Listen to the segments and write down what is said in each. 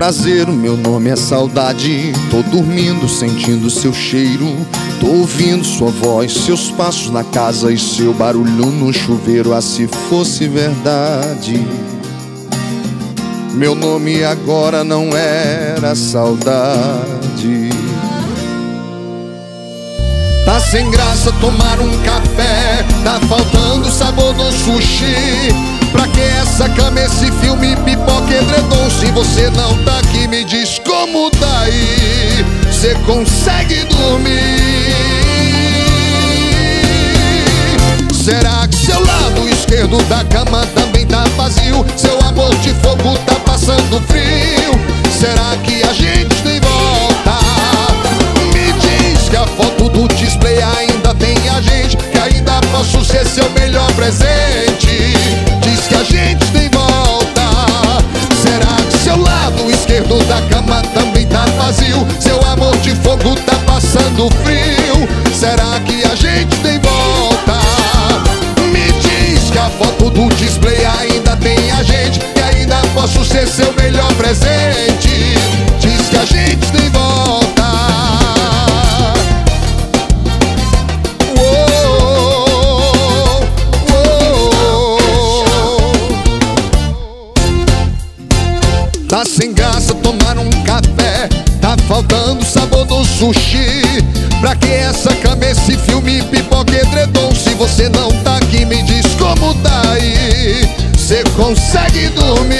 prazer, o meu nome é saudade. Tô dormindo, sentindo seu cheiro. Tô ouvindo sua voz, seus passos na casa e seu barulho no chuveiro. Ah, se fosse verdade, meu nome agora não era saudade. Tá sem graça tomar um café, tá faltando sabor no sushi. Pra que essa cama, esse filme, pipoca, edredom? Se você não tá aqui, me diz como daí cê consegue dormir. Será que seu lado esquerdo da cama também tá vazio? Seu amor de fogo tá passando frio? Será que a gente tem volta? Me diz que a foto do display ainda tem a gente, que ainda posso ser seu melhor presente. Diz que a gente tem volta. Será que seu lado esquerdo da cama também tá vazio? Seu amor de fogo tá passando frio? Será que a gente tem volta? Me diz que a foto do display ainda tem a gente, que ainda posso ser seu melhor presente. Diz que a gente tem volta. Tá sem graça tomar um café, tá faltando sabor no sushi. Pra que essa cama, esse filme, pipoca, edredom? Se você não tá aqui, me diz como daí cê consegue dormir.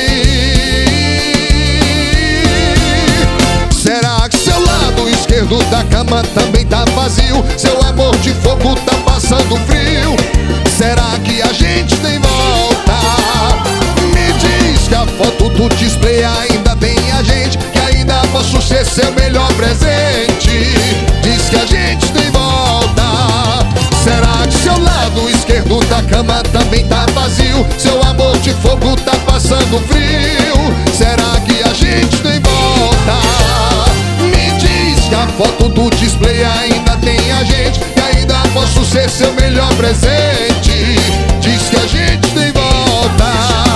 Será que seu lado esquerdo da cama também tá vazio? Seu amor de fogo tá passando frio? Será que a gente tem volta? Me diz que a foto do display ainda tem a gente, que ainda posso ser seu melhor presente. Diz que a gente tem volta. Será que seu lado esquerdo da cama também tá vazio? Seu amor de fogo tá passando frio? Será que a gente tem volta? Me diz que a foto do display ainda tem a gente, que ainda posso ser seu melhor presente. Diz que a gente tem volta.